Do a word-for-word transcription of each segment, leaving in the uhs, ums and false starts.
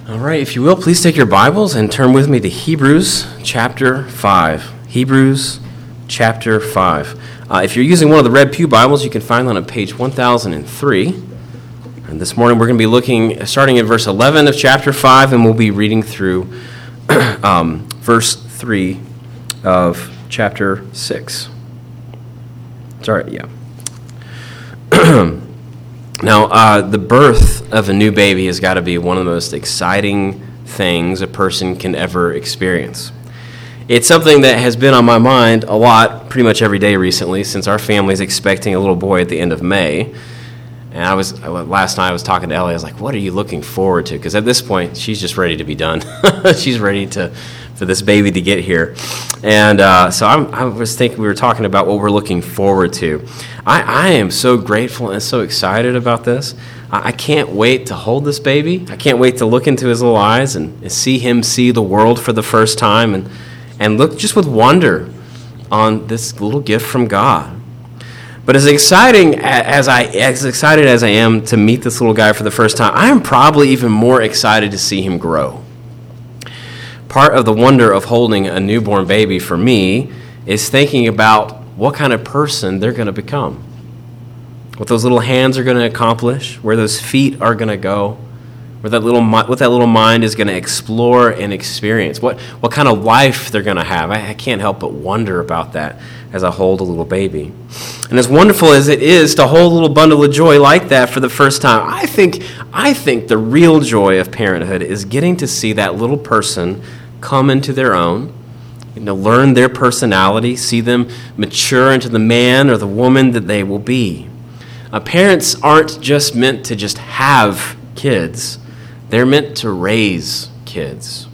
All right, if you will, please take your Bibles and turn with me to Hebrews chapter five. Hebrews chapter five. Uh, if you're using one of the Red Pew Bibles, you can find that on page one thousand three. And this morning we're going to be looking, starting at verse eleven of chapter five, and we'll be reading through um, verse three of chapter six. Sorry, yeah. Now, uh, the birth of a new baby has got to be one of the most exciting things a person can ever experience. It's something that has been on my mind a lot, pretty much every day recently, since our family is expecting a little boy at the end of May. And I was last night I was talking to Ellie. I was like, "What are you looking forward to?" Because at this point, she's just ready to be done. She's ready to for this baby to get here. And uh, so I'm, I was thinking, we were talking about what we're looking forward to. I, I am so grateful and so excited about this. I, I can't wait to hold this baby. I can't wait to look into his little eyes and, and see him see the world for the first time and, and look just with wonder on this little gift from God. But as exciting as I as excited as I am to meet this little guy for the first time, I am probably even more excited to see him grow. Part of the wonder of holding a newborn baby for me is thinking about what kind of person they're going to become, what those little hands are going to accomplish, where those feet are going to go, where that little what that little mind is going to explore and experience, what what kind of life they're going to have. I, I can't help but wonder about that as I hold a little baby. And as wonderful as it is to hold a little bundle of joy like that for the first time, I think I think the real joy of parenthood is getting to see that little person come into their own, you know, learn their personality, see them mature into the man or the woman that they will be. Uh, parents aren't just meant to just have kids. They're meant to raise kids.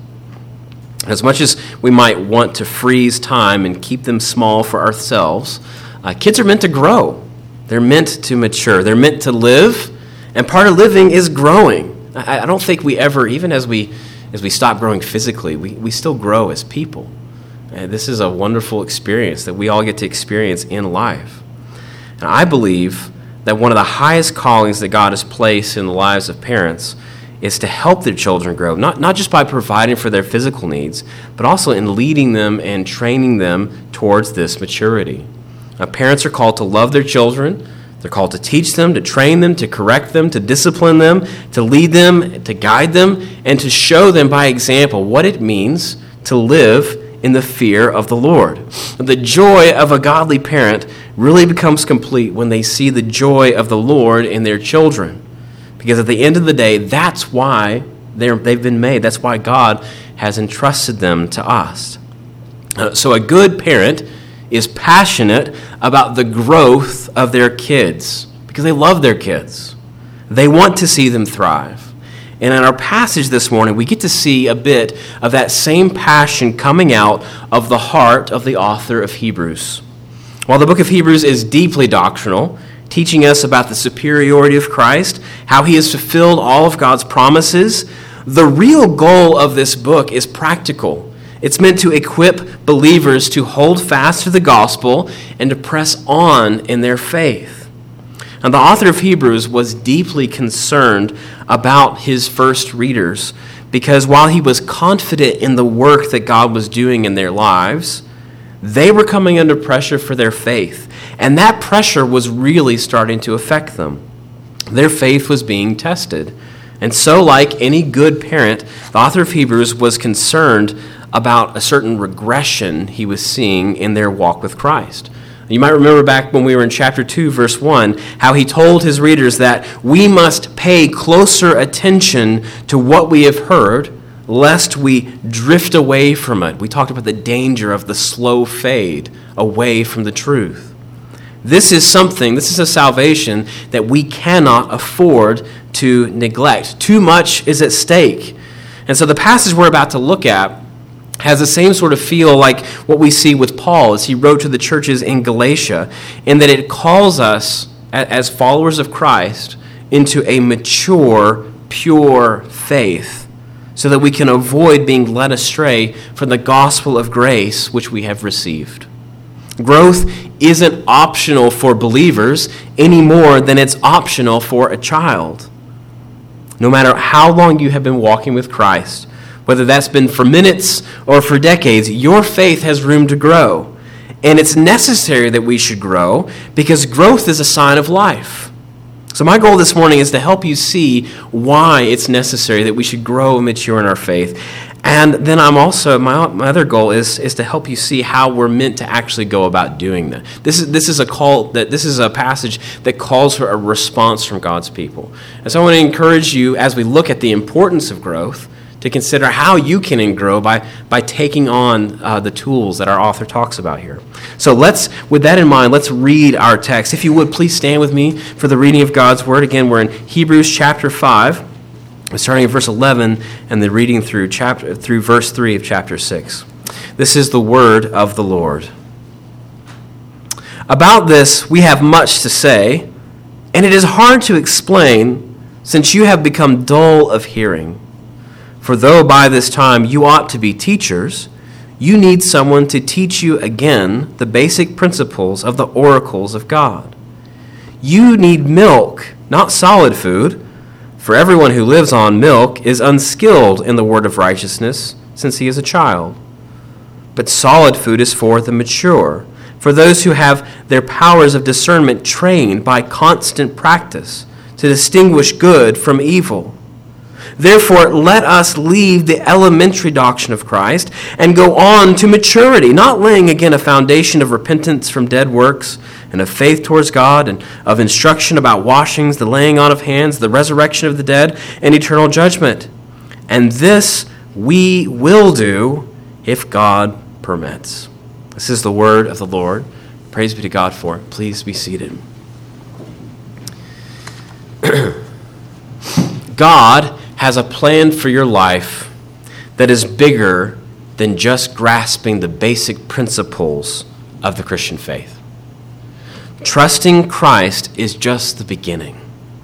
As much as we might want to freeze time and keep them small for ourselves, uh, kids are meant to grow. They're meant to mature. They're meant to live, and part of living is growing. I, I don't think we ever, even as we as we stop growing physically, we, we still grow as people. And this is a wonderful experience that we all get to experience in life. And I believe that one of the highest callings that God has placed in the lives of parents is to help their children grow, not, not just by providing for their physical needs, but also in leading them and training them towards this maturity. Now, parents are called to love their children. They're called to teach them, to train them, to correct them, to discipline them, to lead them, to guide them, and to show them by example what it means to live in the fear of the Lord. The joy of a godly parent really becomes complete when they see the joy of the Lord in their children. Because at the end of the day, that's why they're, they've been made. That's why God has entrusted them to us. Uh, so a good parent is passionate about the growth of their kids because they love their kids. They want to see them thrive. And in our passage this morning, we get to see a bit of that same passion coming out of the heart of the author of Hebrews. While the book of Hebrews is deeply doctrinal, teaching us about the superiority of Christ, how he has fulfilled all of God's promises, the real goal of this book is practical. It's meant to equip believers to hold fast to the gospel and to press on in their faith. And the author of Hebrews was deeply concerned about his first readers because while he was confident in the work that God was doing in their lives, they were coming under pressure for their faith. And that pressure was really starting to affect them. Their faith was being tested. And so, like any good parent, the author of Hebrews was concerned about a certain regression he was seeing in their walk with Christ. You might remember back when we were in chapter two, verse one, how he told his readers that we must pay closer attention to what we have heard, lest we drift away from it. We talked about the danger of the slow fade away from the truth. This is something, this is a salvation that we cannot afford to neglect. Too much is at stake. And so the passage we're about to look at has the same sort of feel like what we see with Paul as he wrote to the churches in Galatia, in that it calls us, as followers of Christ, into a mature, pure faith, so that we can avoid being led astray from the gospel of grace which we have received. Growth isn't optional for believers any more than it's optional for a child. no matter how long you have been walking with Christ, whether that's been for minutes or for decades, your faith has room to grow. And it's necessary that we should grow because growth is a sign of life. So my goal this morning is to help you see why it's necessary that we should grow and mature in our faith. And then I'm also, my, my other goal is, is to help you see how we're meant to actually go about doing that. This is, this is a call, that this is a passage that calls for a response from God's people. And so I want to encourage you as we look at the importance of growth to consider how you can grow by, by taking on uh, the tools that our author talks about here. So let's, with that in mind, let's read our text. If you would, please stand with me for the reading of God's Word. Again, we're in Hebrews chapter five, starting at verse eleven, and then reading through chapter through verse three of chapter six. This is the word of the Lord. About this we have much to say, and it is hard to explain, since you have become dull of hearing. For though by this time you ought to be teachers, you need someone to teach you again the basic principles of the oracles of God. You need milk, not solid food, for everyone who lives on milk is unskilled in the word of righteousness, since he is a child. But solid food is for the mature, for those who have their powers of discernment trained by constant practice to distinguish good from evil. Therefore, let us leave the elementary doctrine of Christ and go on to maturity, not laying again a foundation of repentance from dead works and of faith towards God and of instruction about washings, the laying on of hands, the resurrection of the dead, and eternal judgment. And this we will do if God permits. This is the word of the Lord. Praise be to God for it. Please be seated. God has a plan for your life that is bigger than just grasping the basic principles of the Christian faith. Trusting Christ is just the beginning.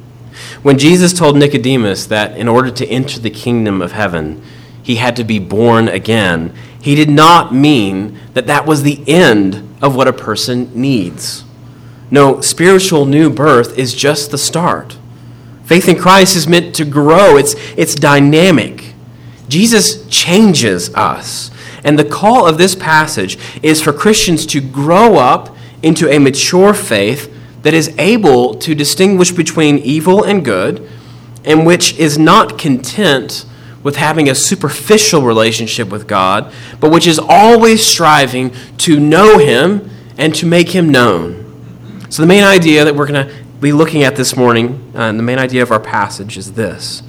When Jesus told Nicodemus that in order to enter the kingdom of heaven, he had to be born again, he did not mean that that was the end of what a person needs. No, spiritual new birth is just the start. Faith in Christ is meant to grow. It's, it's dynamic. Jesus changes us. And the call of this passage is for Christians to grow up into a mature faith that is able to distinguish between evil and good, and which is not content with having a superficial relationship with God, but which is always striving to know Him and to make Him known. So the main idea that we're going to be looking at this morning, uh, and the main idea of our passage is this.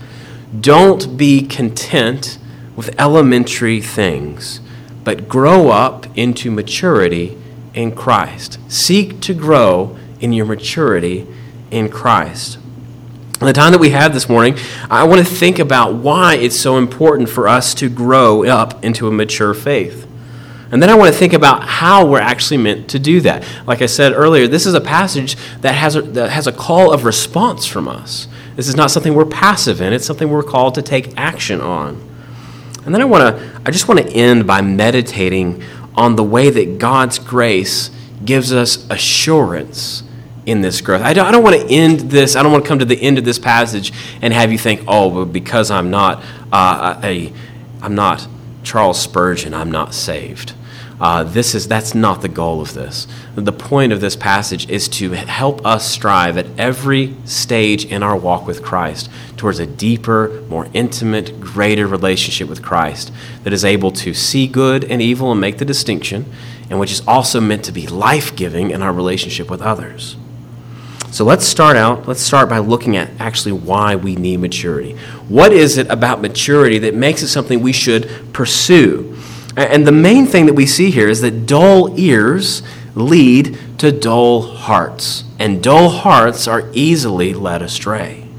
Don't be content with elementary things, but grow up into maturity in Christ. Seek to grow in your maturity in Christ. In the time that we have this morning, I want to think about why it's so important for us to grow up into a mature faith. And then I want to think about how we're actually meant to do that. Like I said earlier, this is a passage that has a, that has a call of response from us. This is not something we're passive in. It's something we're called to take action on. And then I want to, I just want to end by meditating on the way that God's grace gives us assurance in this growth. I don't, I don't want to end this, I don't want to come to the end of this passage and have you think, oh, well, because I'm not uh, a, I'm not Charles Spurgeon, I'm not saved. Uh, this is that's not the goal of this. The point of this passage is to help us strive at every stage in our walk with Christ towards a deeper, more intimate, greater relationship with Christ that is able to see good and evil and make the distinction, and which is also meant to be life-giving in our relationship with others. So let's start out, let's start by looking at actually why we need maturity. What is it about maturity that makes it something we should pursue? And the main thing that we see here is that dull ears lead to dull hearts, and dull hearts are easily led astray.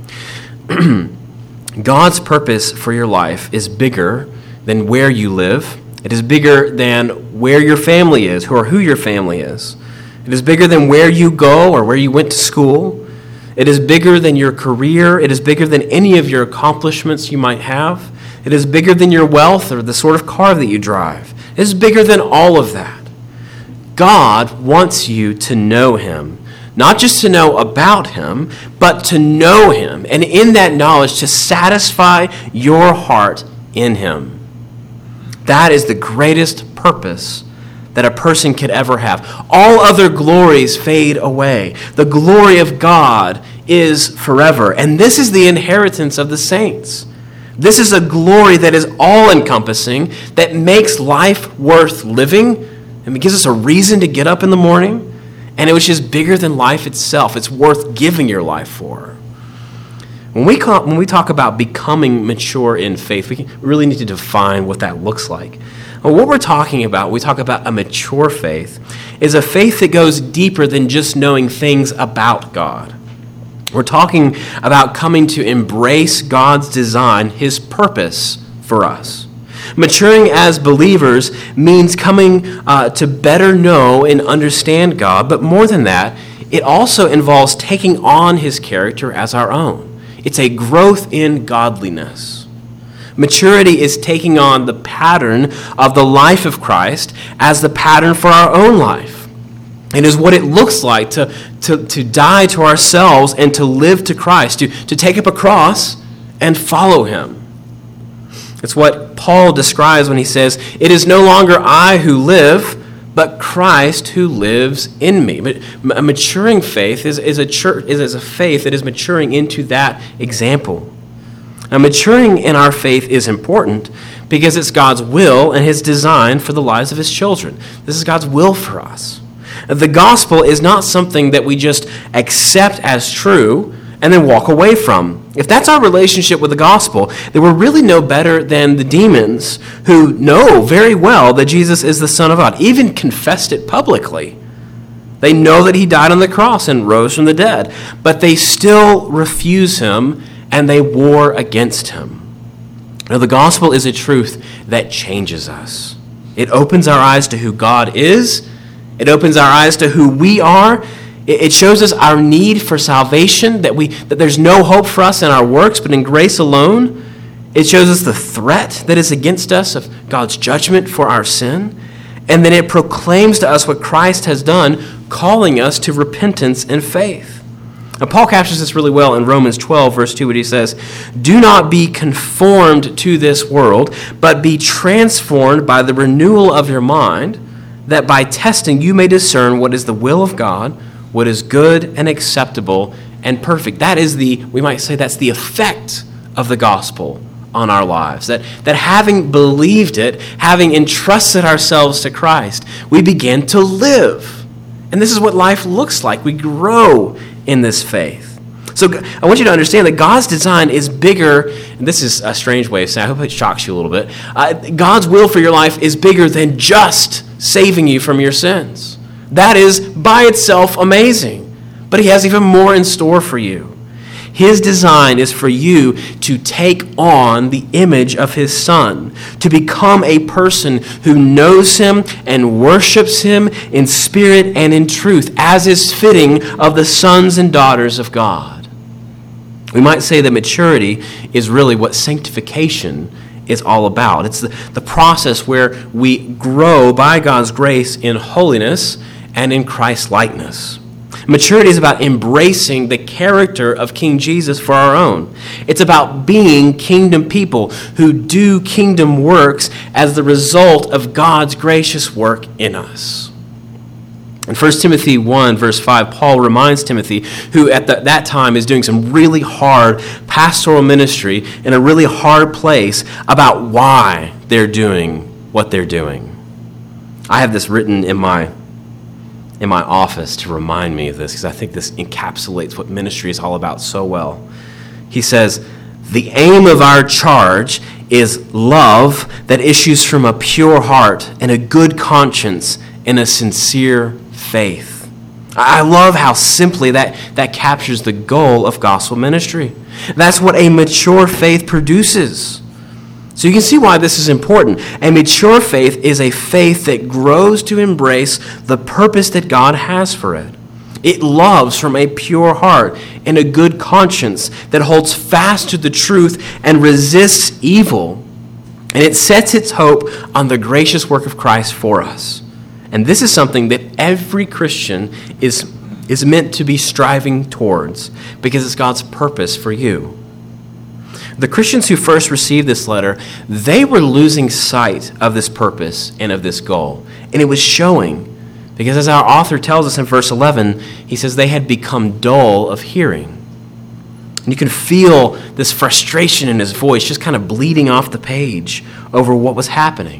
God's purpose for your life is bigger than where you live. It is bigger than where your family is, or who your family is. It is bigger than where you go or where you went to school. It is bigger than your career. It is bigger than any of your accomplishments you might have. It is bigger than your wealth or the sort of car that you drive. It is bigger than all of that. God wants you to know Him, Not just to know about him, but to know him, and in that knowledge to satisfy your heart in him. That is the greatest purpose that a person could ever have. All other glories fade away. The glory of God is forever, and this is the inheritance of the saints. This is a glory that is all-encompassing, that makes life worth living, and it gives us a reason to get up in the morning. And it was just bigger than life itself. It's worth giving your life for. When we call, when we talk about becoming mature in faith, we really need to define what that looks like. Well, what we're talking about, we talk about a mature faith, is a faith that goes deeper than just knowing things about God. We're talking about coming to embrace God's design, his purpose for us. Maturing as believers means coming uh, to better know and understand God, but more than that, it also involves taking on his character as our own. It's a growth in godliness. Maturity is taking on the pattern of the life of Christ as the pattern for our own life. It is what it looks like to, to, to die to ourselves and to live to Christ, to, to take up a cross and follow him. It's what Paul describes when he says, "It is no longer I who live, but Christ who lives in me." But a maturing faith is, is, a church, is a faith that is maturing into that example. Now, maturing in our faith is important because it's God's will and his design for the lives of his children. This is God's will for us. The gospel is not something that we just accept as true and then walk away from. If that's our relationship with the gospel, then we're really no better than the demons who know very well that Jesus is the Son of God, even confessed it publicly. They know that he died on the cross and rose from the dead, but they still refuse him and they war against him. Now, the gospel is a truth that changes us. It opens our eyes to who God is. It opens our eyes to who we are. It shows us our need for salvation, that we that there's no hope for us in our works, but in grace alone. It shows us the threat that is against us of God's judgment for our sin. And then it proclaims to us what Christ has done, calling us to repentance and faith. Now, Paul captures this really well in Romans twelve, verse two, when he says, "Do not be conformed to this world, but be transformed by the renewal of your mind, that by testing you may discern what is the will of God, what is good and acceptable and perfect." That is the, we might say that's the effect of the gospel on our lives. That, that having believed it, having entrusted ourselves to Christ, we begin to live. And this is what life looks like. We grow in this faith. So I want you to understand that God's design is bigger, and this is a strange way of saying, I hope it shocks you a little bit. Uh, God's will for your life is bigger than just saving you from your sins. That is by itself amazing, but he has even more in store for you. His design is for you to take on the image of his Son, to become a person who knows him and worships him in spirit and in truth, as is fitting of the sons and daughters of God. We might say that maturity is really what sanctification is all about. It's the, the process where we grow by God's grace in holiness and in Christ's likeness. Maturity is about embracing the character of King Jesus for our own. It's about being kingdom people who do kingdom works as the result of God's gracious work in us. In First Timothy one, verse five, Paul reminds Timothy, who at the, that time is doing some really hard pastoral ministry in a really hard place, about why they're doing what they're doing. I have this written in my in my office to remind me of this, because I think this encapsulates what ministry is all about so well. He says, "The aim of our charge is love that issues from a pure heart and a good conscience and a sincere faith." I love how simply that, that captures the goal of gospel ministry. That's what a mature faith produces. So you can see why this is important. A mature faith is a faith that grows to embrace the purpose that God has for it. It loves from a pure heart and a good conscience that holds fast to the truth and resists evil. And it sets its hope on the gracious work of Christ for us. And this is something that every Christian is is meant to be striving towards, because it's God's purpose for you. The Christians who first received this letter, they were losing sight of this purpose and of this goal. And it was showing, because as our author tells us in verse eleven, he says they had become dull of hearing. And you can feel this frustration in his voice just kind of bleeding off the page over what was happening.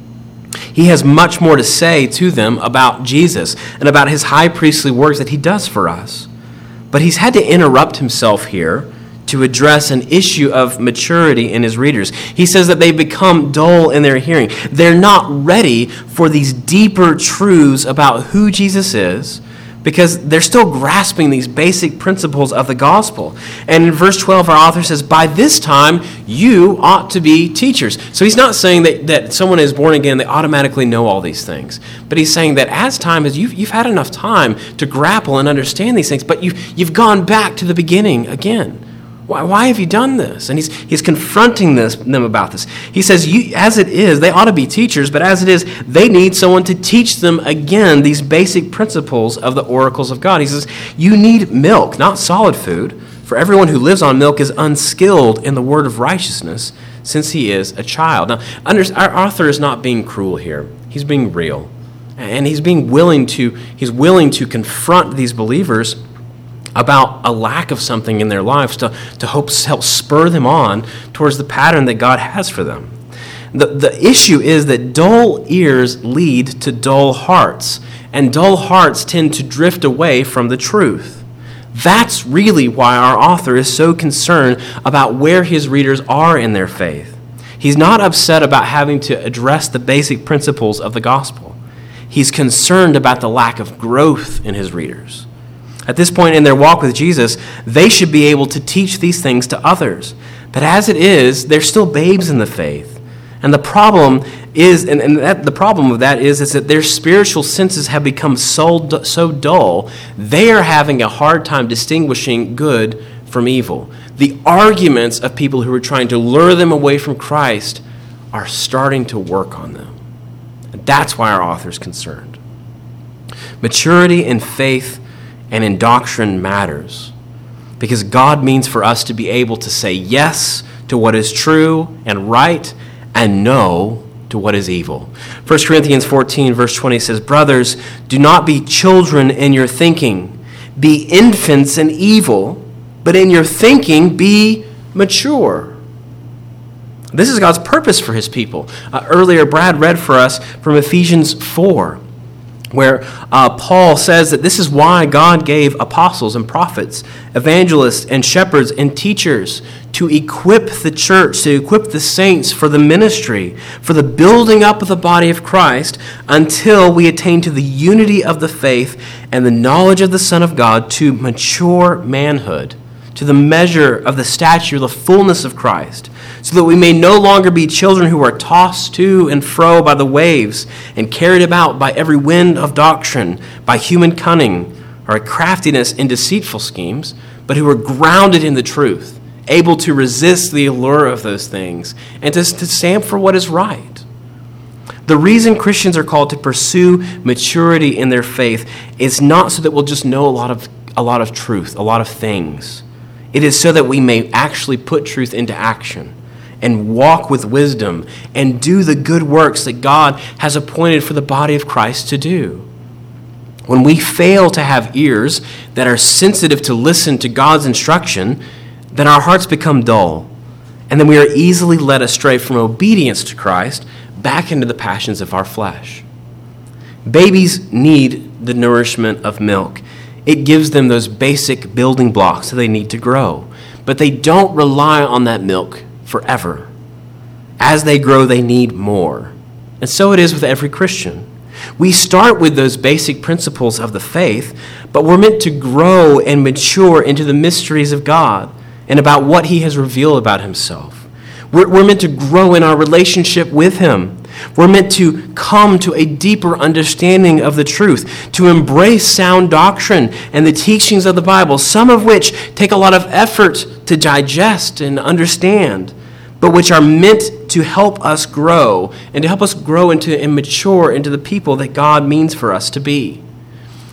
He has much more to say to them about Jesus and about his high priestly works that he does for us. But he's had to interrupt himself here to address an issue of maturity in his readers. He says that they become dull in their hearing. They're not ready for these deeper truths about who Jesus is, because they're still grasping these basic principles of the gospel. And in verse twelve, our author says, by this time, you ought to be teachers. So he's not saying that, that someone is born again, they automatically know all these things. But he's saying that as time is, you've, you've had enough time to grapple and understand these things, but you've, you've gone back to the beginning again. Why, why have you done this? And he's he's confronting this, them about this. He says, you, as it is, they ought to be teachers, but as it is, they need someone to teach them again these basic principles of the oracles of God. He says, you need milk, not solid food, for everyone who lives on milk is unskilled in the word of righteousness, since he is a child. Now, under, our author is not being cruel here. He's being real. And he's being willing to, he's willing to confront these believers about a lack of something in their lives to, to hope, help spur them on towards the pattern that God has for them. The, the issue is that dull ears lead to dull hearts, and dull hearts tend to drift away from the truth. That's really why our author is so concerned about where his readers are in their faith. He's not upset about having to address the basic principles of the gospel. He's concerned about the lack of growth in his readers. At this point in their walk with Jesus, they should be able to teach these things to others. But as it is, they're still babes in the faith. And the problem is, and, and that, the problem of that is, is that their spiritual senses have become so, so dull, they are having a hard time distinguishing good from evil. The arguments of people who are trying to lure them away from Christ are starting to work on them. And that's why our author is concerned. Maturity in faith and in doctrine matters, because God means for us to be able to say yes to what is true and right and no to what is evil. First Corinthians fourteen verse twenty says, brothers, do not be children in your thinking. Be infants in evil, but in your thinking be mature. This is God's purpose for his people. Uh, earlier, Brad read for us from Ephesians four, where uh, Paul says that this is why God gave apostles and prophets, evangelists and shepherds and teachers to equip the church, to equip the saints for the ministry, for the building up of the body of Christ, until we attain to the unity of the faith and the knowledge of the Son of God, to mature manhood, to the measure of the stature, the fullness of Christ, so that we may no longer be children who are tossed to and fro by the waves and carried about by every wind of doctrine, by human cunning or craftiness in deceitful schemes, but who are grounded in the truth, able to resist the allure of those things and to, to stand for what is right. The reason Christians are called to pursue maturity in their faith is not so that we'll just know a lot of a lot of truth, a lot of things. It is so that we may actually put truth into action and walk with wisdom and do the good works that God has appointed for the body of Christ to do. When we fail to have ears that are sensitive to listen to God's instruction, then our hearts become dull, and then we are easily led astray from obedience to Christ back into the passions of our flesh. Babies need the nourishment of milk. It gives them those basic building blocks that they need to grow. But they don't rely on that milk forever. As they grow, they need more. And so it is with every Christian. We start with those basic principles of the faith, but we're meant to grow and mature into the mysteries of God and about what he has revealed about himself. We're, we're meant to grow in our relationship with him. We're meant to come to a deeper understanding of the truth, to embrace sound doctrine and the teachings of the Bible, some of which take a lot of effort to digest and understand, but which are meant to help us grow and to help us grow into and mature into the people that God means for us to be.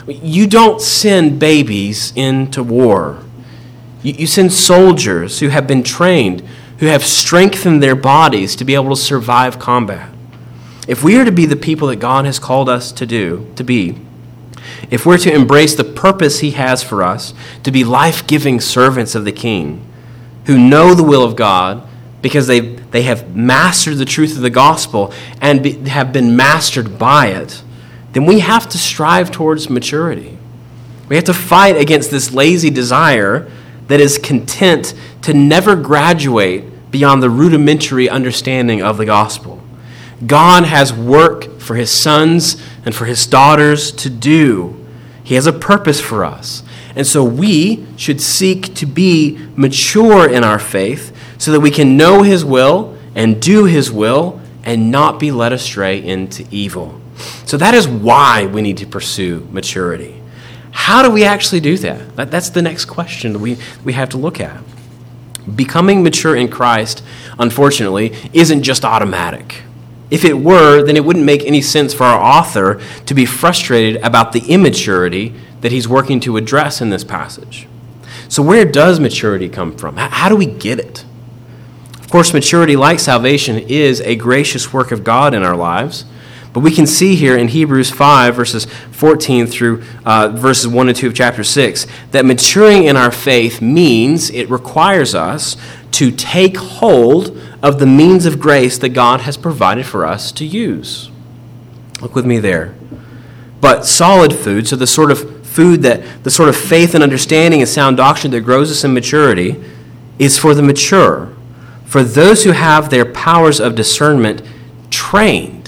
You don't send babies into war. You, you send soldiers who have been trained, who have strengthened their bodies to be able to survive combat. If we are to be the people that God has called us to do, to be, if we're to embrace the purpose he has for us, to be life-giving servants of the King, who know the will of God because they they have mastered the truth of the gospel and be, have been mastered by it, then we have to strive towards maturity. We have to fight against this lazy desire that is content to never graduate beyond the rudimentary understanding of the gospel. God has work for his sons and for his daughters to do. He has a purpose for us. And so we should seek to be mature in our faith so that we can know his will and do his will and not be led astray into evil. So that is why we need to pursue maturity. How do we actually do that? that that's the next question that we, we have to look at. Becoming mature in Christ, unfortunately, isn't just automatic. If it were, then it wouldn't make any sense for our author to be frustrated about the immaturity that he's working to address in this passage. So where does maturity come from? How do we get it? Of course, maturity, like salvation, is a gracious work of God in our lives. But we can see here in Hebrews five, verses fourteen through uh, verses one and two of chapter six, that maturing in our faith means it requires us to take hold of the means of grace that God has provided for us to use. Look with me there. But solid food, so the sort of food that, the sort of faith and understanding and sound doctrine that grows us in maturity, is for the mature, for those who have their powers of discernment trained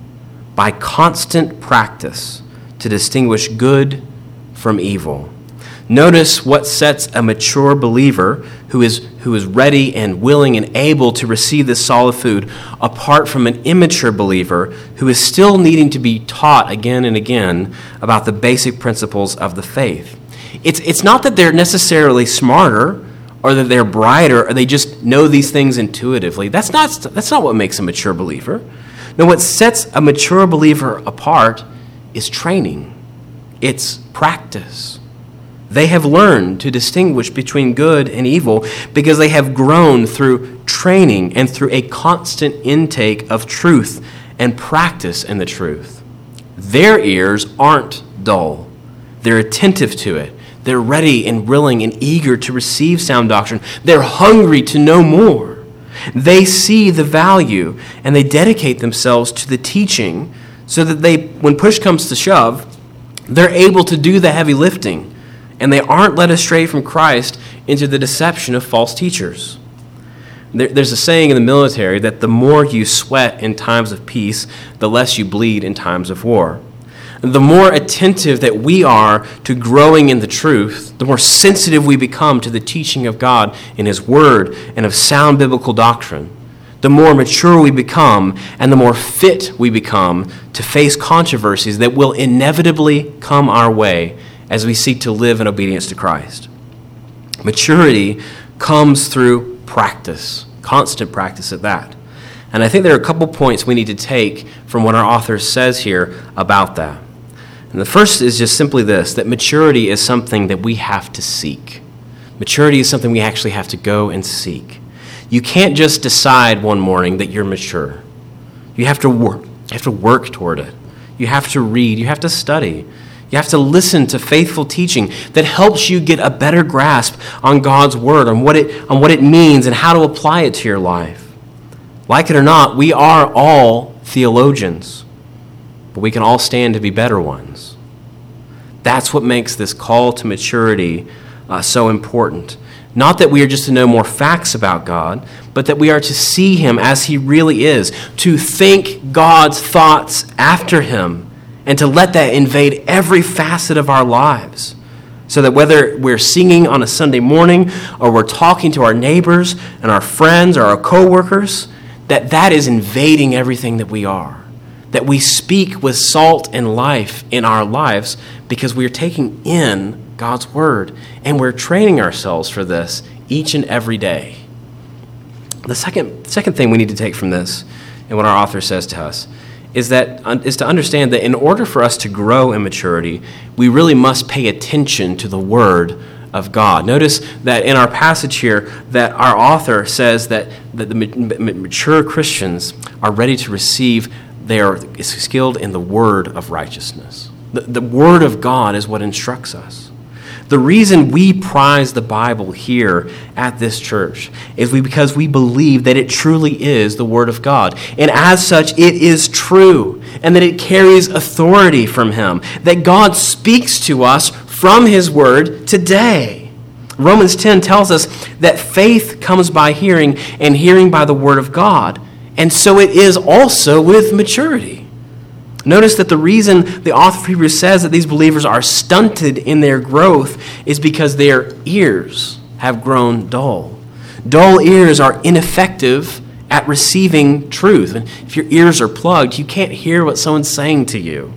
by constant practice to distinguish good from evil. Notice what sets a mature believer who is who is ready and willing and able to receive this solid food apart from an immature believer who is still needing to be taught again and again about the basic principles of the faith. It's it's not that they're necessarily smarter or that they're brighter or they just know these things intuitively. That's not that's not what makes a mature believer. No, what sets a mature believer apart is training. It's practice. They have learned to distinguish between good and evil because they have grown through training and through a constant intake of truth and practice in the truth. Their ears aren't dull. They're attentive to it. They're ready and willing and eager to receive sound doctrine. They're hungry to know more. They see the value and they dedicate themselves to the teaching so that they, when push comes to shove, they're able to do the heavy lifting. And they aren't led astray from Christ into the deception of false teachers. There, there's a saying in the military that the more you sweat in times of peace, the less you bleed in times of war. The more attentive that we are to growing in the truth, the more sensitive we become to the teaching of God in his word and of sound biblical doctrine, the more mature we become and the more fit we become to face controversies that will inevitably come our way as we seek to live in obedience to Christ. Maturity comes through practice, constant practice at that. And I think there are a couple points we need to take from what our author says here about that. And the first is just simply this, that maturity is something that we have to seek. Maturity is something we actually have to go and seek. You can't just decide one morning that you're mature. You have to work. You have to work toward it. You have to read. You have to study. You have to listen to faithful teaching that helps you get a better grasp on God's word, on what it, on what it means and how to apply it to your life. Like it or not, we are all theologians, but we can all stand to be better ones. That's what makes this call to maturity uh, so important. Not that we are just to know more facts about God, but that we are to see him as he really is, to think God's thoughts after him, and to let that invade every facet of our lives. So that whether we're singing on a Sunday morning or we're talking to our neighbors and our friends or our coworkers, that that is invading everything that we are. That we speak with salt and life in our lives because we're taking in God's word and we're training ourselves for this each and every day. The second, second thing we need to take from this and what our author says to us is that is to understand that in order for us to grow in maturity, we really must pay attention to the Word of God. Notice that in our passage here, that our author says that, that the mature Christians are ready to receive, they are skilled in the word of righteousness. The, the Word of God is what instructs us. The reason we prize the Bible here at this church is we, because we believe that it truly is the Word of God. And as such, it is true, and that it carries authority from Him, that God speaks to us from His Word today. Romans ten tells us that faith comes by hearing, and hearing by the Word of God. And so it is also with maturity. Notice that the reason the author of Hebrews says that these believers are stunted in their growth is because their ears have grown dull. Dull ears are ineffective at receiving truth. And if your ears are plugged, you can't hear what someone's saying to you.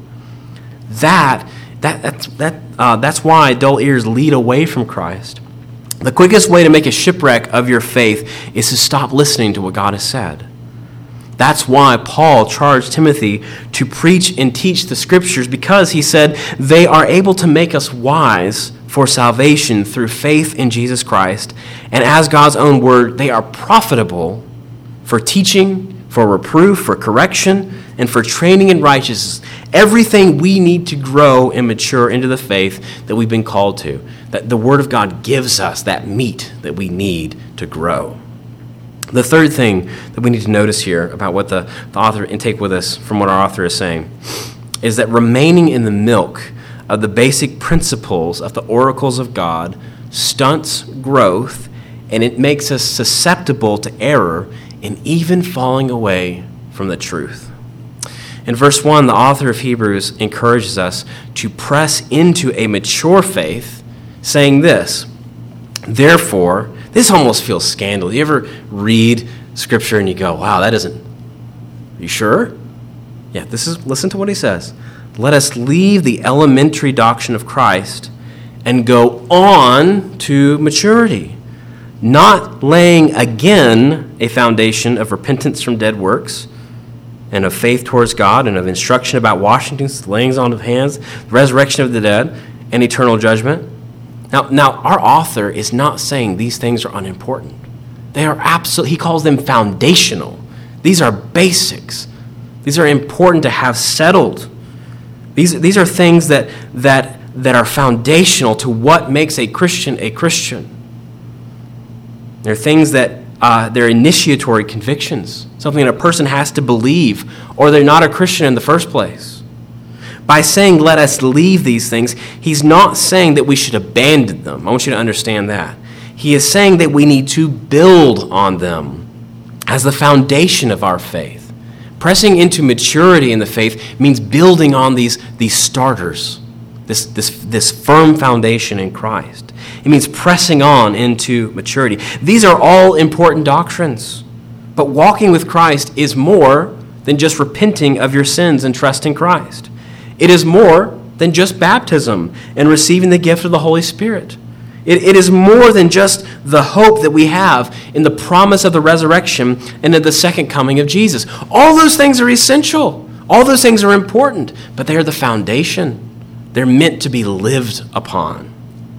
That, that, that's, that, uh, that's why dull ears lead away from Christ. The quickest way to make a shipwreck of your faith is to stop listening to what God has said. That's why Paul charged Timothy to preach and teach the Scriptures, because he said they are able to make us wise for salvation through faith in Jesus Christ. And as God's own word, they are profitable for teaching, for reproof, for correction, and for training in righteousness. Everything we need to grow and mature into the faith that we've been called to. That the Word of God gives us that meat that we need to grow. The third thing that we need to notice here about what the, the author, and take with us from what our author is saying, is that remaining in the milk of the basic principles of the oracles of God stunts growth, and it makes us susceptible to error and even falling away from the truth. In verse one, the author of Hebrews encourages us to press into a mature faith, saying this, therefore, this almost feels scandalous. You ever read Scripture and you go, wow, that isn't, are you sure? Yeah, this is, listen to what he says. Let us leave the elementary doctrine of Christ and go on to maturity, not laying again a foundation of repentance from dead works and of faith towards God and of instruction about washings, layings on of hands, resurrection of the dead, and eternal judgment. Now, now, our author is not saying these things are unimportant. They are absolutely, he calls them foundational. These are basics. These are important to have settled. These, these are things that, that, that are foundational to what makes a Christian a Christian. They're things that, uh, they're initiatory convictions, something that a person has to believe, or they're not a Christian in the first place. By saying, let us leave these things, he's not saying that we should abandon them. I want you to understand that. He is saying that we need to build on them as the foundation of our faith. Pressing into maturity in the faith means building on these, these starters, this, this, this firm foundation in Christ. It means pressing on into maturity. These are all important doctrines, but walking with Christ is more than just repenting of your sins and trusting Christ. It is more than just baptism and receiving the gift of the Holy Spirit. It, it is more than just the hope that we have in the promise of the resurrection and in the second coming of Jesus. All those things are essential. All those things are important, but they are the foundation. They're meant to be lived upon.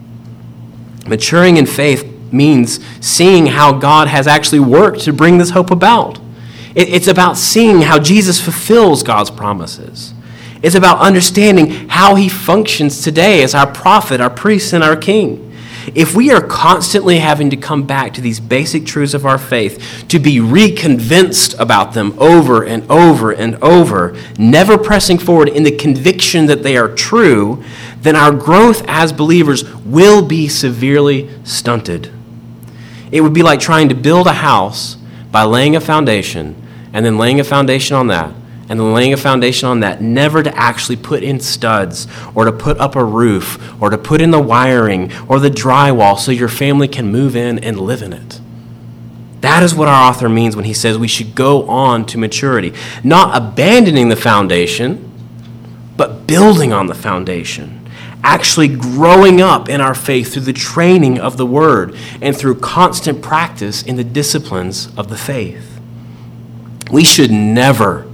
Maturing in faith means seeing how God has actually worked to bring this hope about. It, it's about seeing how Jesus fulfills God's promises. It's about understanding how he functions today as our prophet, our priest, and our king. If we are constantly having to come back to these basic truths of our faith, to be reconvinced about them over and over and over, never pressing forward in the conviction that they are true, then our growth as believers will be severely stunted. It would be like trying to build a house by laying a foundation, and then laying a foundation on that, and then laying a foundation on that, never to actually put in studs or to put up a roof or to put in the wiring or the drywall so your family can move in and live in it. That is what our author means when he says we should go on to maturity. Not abandoning the foundation, but building on the foundation. Actually growing up in our faith through the training of the Word and through constant practice in the disciplines of the faith. We should never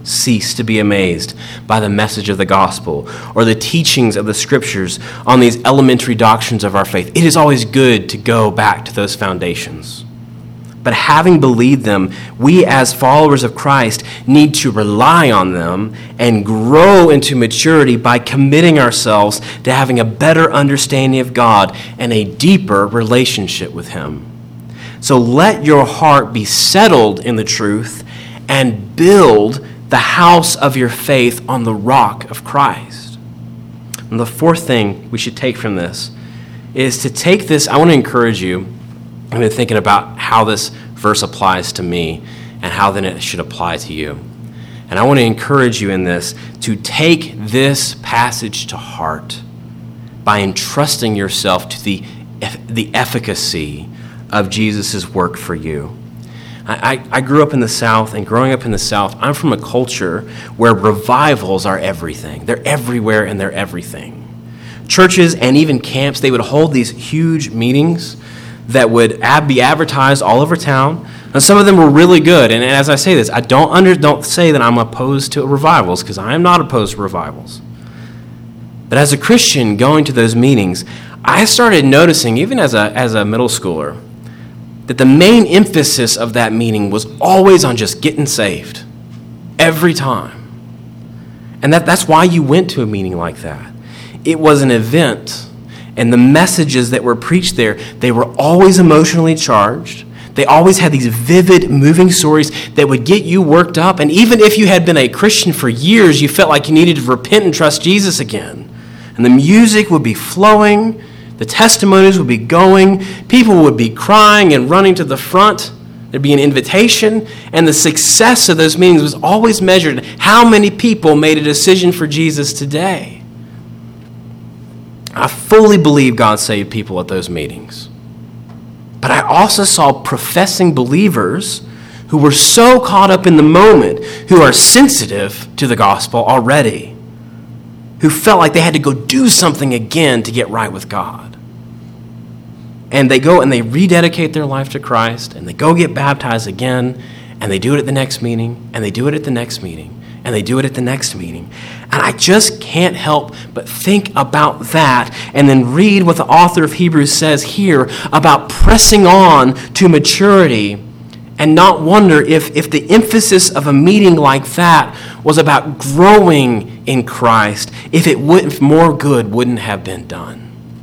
cease to be amazed by the message of the gospel or the teachings of the scriptures on these elementary doctrines of our faith. It is always good to go back to those foundations. But having believed them, we as followers of Christ need to rely on them and grow into maturity by committing ourselves to having a better understanding of God and a deeper relationship with Him. So let your heart be settled in the truth and build the house of your faith on the rock of Christ. And the fourth thing we should take from this is to take this. I want to encourage you. I've been thinking about how this verse applies to me and how then it should apply to you. And I want to encourage you in this to take this passage to heart by entrusting yourself to the, the efficacy of Jesus' work for you. I, I, I grew up in the South, and growing up in the South, I'm from a culture where revivals are everything. They're everywhere and they're everything. Churches and even camps, they would hold these huge meetings that would ab- be advertised all over town. And some of them were really good. And, and as I say this, I don't under, don't say that I'm opposed to revivals, because I am not opposed to revivals. But as a Christian going to those meetings, I started noticing, even as a as a middle schooler, that the main emphasis of that meeting was always on just getting saved. Every time. And that, that's why you went to a meeting like that. It was an event. And the messages that were preached there, they were always emotionally charged. They always had these vivid, moving stories that would get you worked up. And even if you had been a Christian for years, you felt like you needed to repent and trust Jesus again. And the music would be flowing. The testimonies would be going. People would be crying and running to the front. There'd be an invitation. And the success of those meetings was always measured. How many people made a decision for Jesus today? I fully believe God saved people at those meetings. But I also saw professing believers who were so caught up in the moment, who are sensitive to the gospel already, who felt like they had to go do something again to get right with God. And they go and they rededicate their life to Christ, and they go get baptized again, and they do it at the next meeting, and they do it at the next meeting, and they do it at the next meeting. And I just can't help but think about that and then read what the author of Hebrews says here about pressing on to maturity, and not wonder if, if the emphasis of a meeting like that was about growing in Christ, if it would, if more good wouldn't have been done.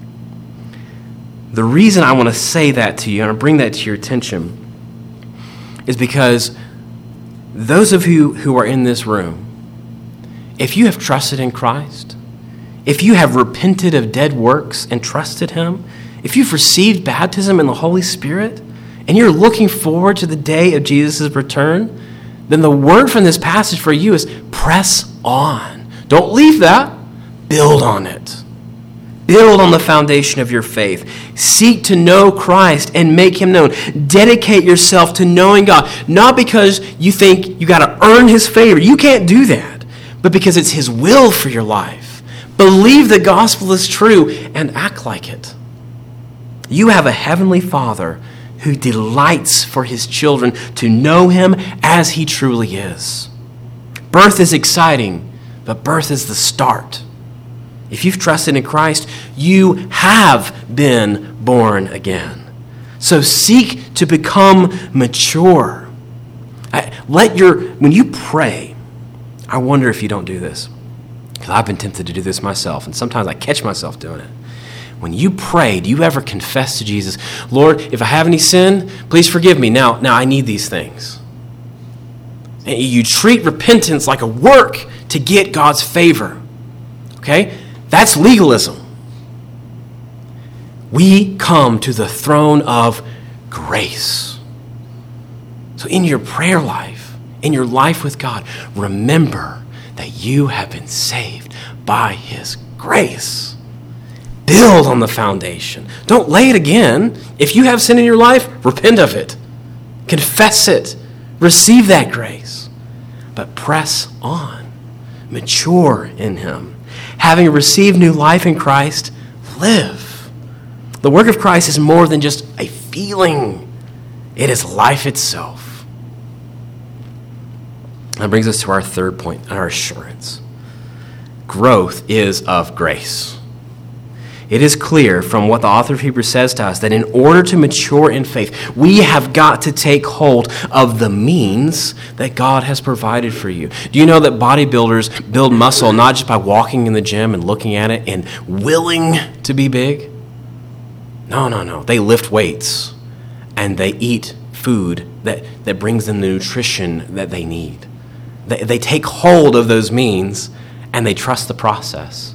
The reason I want to say that to you, and I bring that to your attention, is because those of you who are in this room, if you have trusted in Christ, if you have repented of dead works and trusted Him, if you've received baptism in the Holy Spirit, and you're looking forward to the day of Jesus' return, then the word from this passage for you is press on. Don't leave that. Build on it. Build on the foundation of your faith. Seek to know Christ and make Him known. Dedicate yourself to knowing God, not because you think you got to earn His favor. You can't do that, but because it's His will for your life. Believe the gospel is true and act like it. You have a heavenly Father who delights for His children to know Him as He truly is. Birth is exciting, but birth is the start. If you've trusted in Christ, you have been born again. So seek to become mature. Let your, when you pray, I wonder if you don't do this, because I've been tempted to do this myself, and sometimes I catch myself doing it. When you pray, do you ever confess to Jesus, Lord, if I have any sin, please forgive me. Now, now I need these things. And you treat repentance like a work to get God's favor. Okay? That's legalism. We come to the throne of grace. So in your prayer life, in your life with God, remember that you have been saved by His grace. Build on the foundation. Don't lay it again. If you have sin in your life, repent of it. Confess it. Receive that grace. But press on. Mature in Him. Having received new life in Christ, live. The work of Christ is more than just a feeling. It is life itself. That brings us to our third point, our assurance. Growth is of grace. It is clear from what the author of Hebrews says to us that in order to mature in faith, we have got to take hold of the means that God has provided for you. Do you know that bodybuilders build muscle not just by walking in the gym and looking at it and willing to be big? No, no, no. They lift weights and they eat food that, that brings them the nutrition that they need. They, they take hold of those means and they trust the process.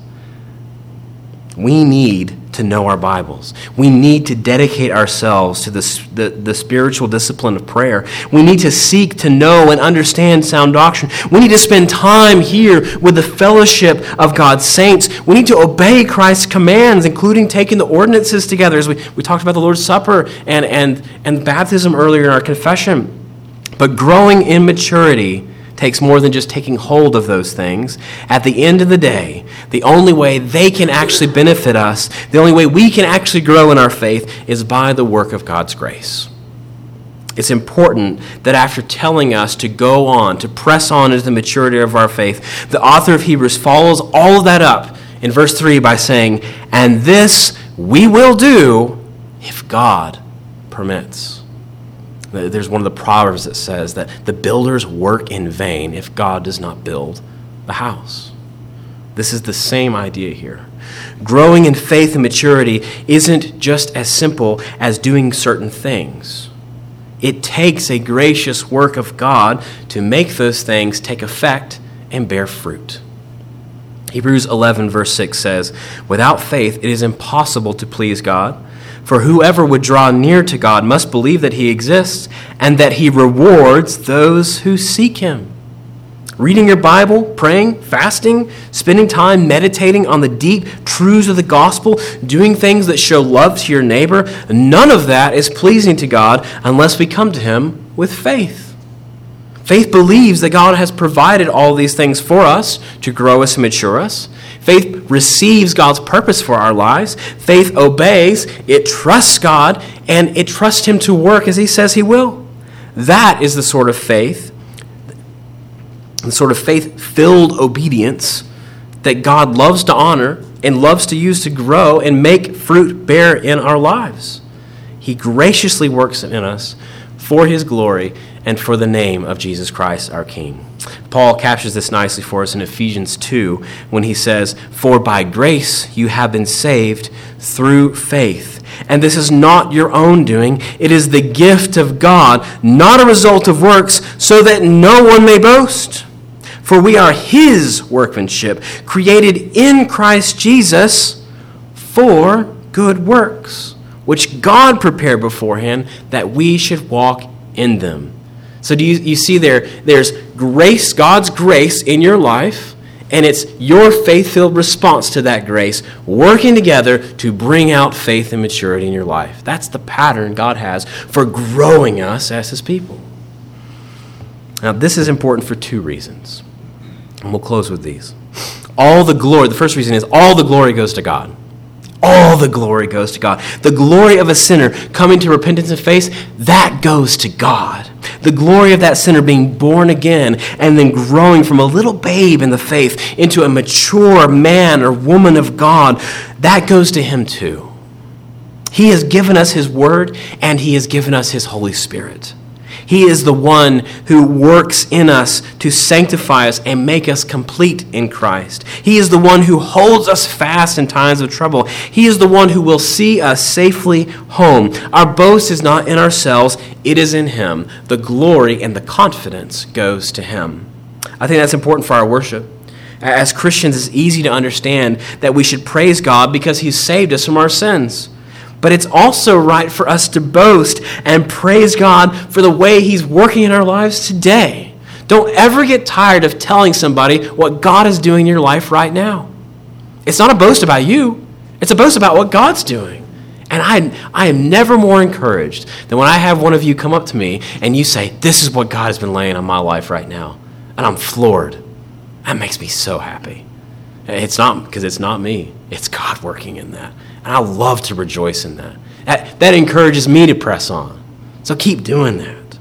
We need to know our Bibles. We need to dedicate ourselves to the, the, the spiritual discipline of prayer. We need to seek to know and understand sound doctrine. We need to spend time here with the fellowship of God's saints. We need to obey Christ's commands, including taking the ordinances together, as we, we talked about the Lord's Supper and, and, and baptism earlier in our confession. But growing in maturity takes more than just taking hold of those things. At the end of the day, the only way they can actually benefit us, the only way we can actually grow in our faith is by the work of God's grace. It's important that after telling us to go on, to press on into the maturity of our faith, the author of Hebrews follows all of that up in verse three by saying, "And this we will do if God permits." There's one of the Proverbs that says that the builders work in vain if God does not build the house. This is the same idea here. Growing in faith and maturity isn't just as simple as doing certain things. It takes a gracious work of God to make those things take effect and bear fruit. Hebrews eleven verse six says, "Without faith it is impossible to please God. For whoever would draw near to God must believe that he exists and that he rewards those who seek him." Reading your Bible, praying, fasting, spending time meditating on the deep truths of the gospel, doing things that show love to your neighbor, none of that is pleasing to God unless we come to him with faith. Faith believes that God has provided all these things for us to grow us and mature us. Faith receives God's purpose for our lives. Faith obeys, it trusts God, and it trusts him to work as he says he will. That is the sort of faith, the sort of faith-filled obedience that God loves to honor and loves to use to grow and make fruit bear in our lives. He graciously works in us for his glory and for the name of Jesus Christ, our King. Paul captures this nicely for us in Ephesians two when he says, "For by grace you have been saved through faith. And this is not your own doing. It is the gift of God, not a result of works, so that no one may boast. For we are his workmanship, created in Christ Jesus for good works, which God prepared beforehand that we should walk in them." So do you, you see there, there's grace, God's grace in your life, and it's your faith-filled response to that grace working together to bring out faith and maturity in your life. That's the pattern God has for growing us as his people. Now, this is important for two reasons, and we'll close with these. All the glory, the first reason is all the glory goes to God. All the glory goes to God. The glory of a sinner coming to repentance and faith, that goes to God. The glory of that sinner being born again and then growing from a little babe in the faith into a mature man or woman of God, that goes to him too. He has given us his word and he has given us his Holy Spirit. He is the one who works in us to sanctify us and make us complete in Christ. He is the one who holds us fast in times of trouble. He is the one who will see us safely home. Our boast is not in ourselves, it is in him. The glory and the confidence goes to him. I think that's important for our worship. As Christians, it's easy to understand that we should praise God because he's saved us from our sins. But it's also right for us to boast and praise God for the way he's working in our lives today. Don't ever get tired of telling somebody what God is doing in your life right now. It's not a boast about you. It's a boast about what God's doing. And I, I am never more encouraged than when I have one of you come up to me and you say, "This is what God has been laying on my life right now." And I'm floored. That makes me so happy. It's not because it's not me. It's God working in that. And I love to rejoice in that. that. That encourages me to press on. So keep doing that.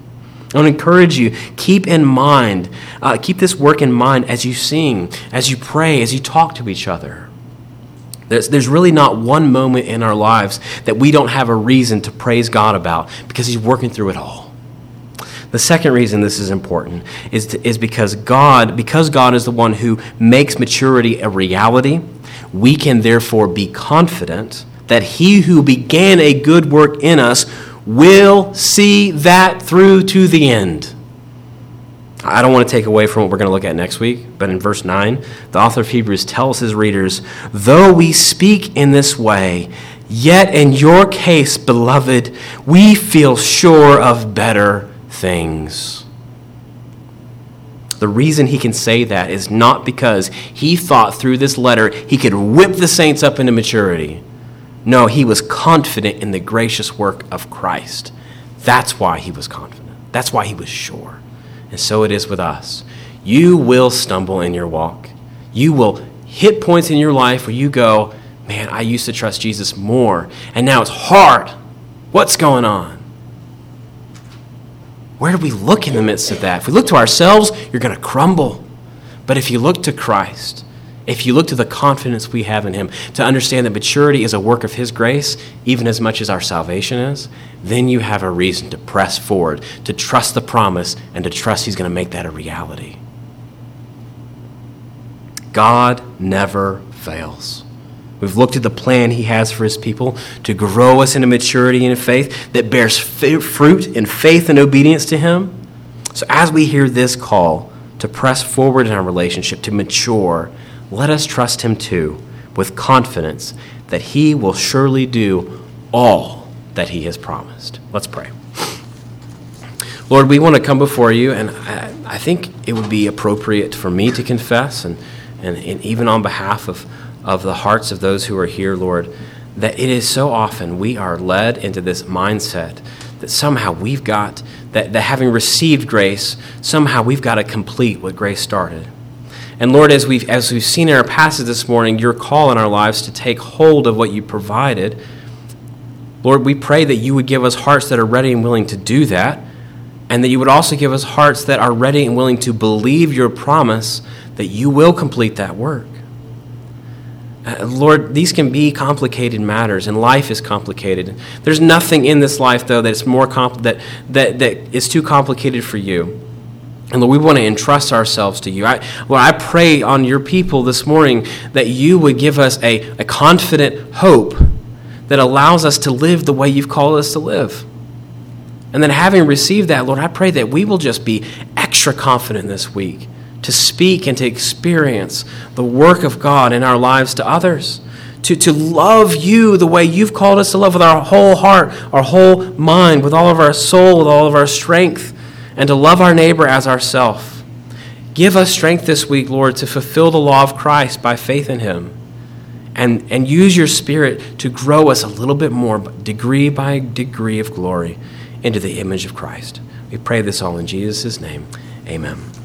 I want to encourage you, keep in mind, uh, keep this work in mind as you sing, as you pray, as you talk to each other. There's, there's really not one moment in our lives that we don't have a reason to praise God about because he's working through it all. The second reason this is important is, to, is because God, because God is the one who makes maturity a reality, we can therefore be confident that he who began a good work in us will see that through to the end. I don't want to take away from what we're going to look at next week, but in verse nine, the author of Hebrews tells his readers, though we speak in this way, yet in your case, beloved, we feel sure of better things. The reason he can say that is not because he thought through this letter he could whip the saints up into maturity. No, he was confident in the gracious work of Christ. That's why he was confident. That's why he was sure. And so it is with us. You will stumble in your walk. You will hit points in your life where you go, man, I used to trust Jesus more, and now it's hard. What's going on? Where do we look in the midst of that? If we look to ourselves, you're going to crumble. But if you look to Christ, if you look to the confidence we have in him, to understand that maturity is a work of his grace, even as much as our salvation is, then you have a reason to press forward, to trust the promise, and to trust he's going to make that a reality. God never fails. We've looked at the plan he has for his people to grow us into maturity and faith that bears f- fruit in faith and obedience to him. So as we hear this call to press forward in our relationship, to mature, let us trust him too, with confidence that he will surely do all that he has promised. Let's pray. Lord, we want to come before you, and I, I think it would be appropriate for me to confess, and, and, and even on behalf of of the hearts of those who are here, Lord, that it is so often we are led into this mindset that somehow we've got, that, that having received grace, somehow we've got to complete what grace started. And Lord, as we've, as we've seen in our passage this morning, your call in our lives to take hold of what you provided, Lord, we pray that you would give us hearts that are ready and willing to do that, and that you would also give us hearts that are ready and willing to believe your promise that you will complete that work. Uh, Lord, these can be complicated matters, and life is complicated. There's nothing in this life, though, that's more compl- that that that is too complicated for you. And Lord, we want to entrust ourselves to you. I, Lord, I pray on your people this morning that you would give us a, a confident hope that allows us to live the way you've called us to live. And then having received that, Lord, I pray that we will just be extra confident this week to speak and to experience the work of God in our lives to others, to, to love you the way you've called us to love with our whole heart, our whole mind, with all of our soul, with all of our strength, and to love our neighbor as ourself. Give us strength this week, Lord, to fulfill the law of Christ by faith in him, and, and use your Spirit to grow us a little bit more, degree by degree of glory, into the image of Christ. We pray this all in Jesus' name. Amen.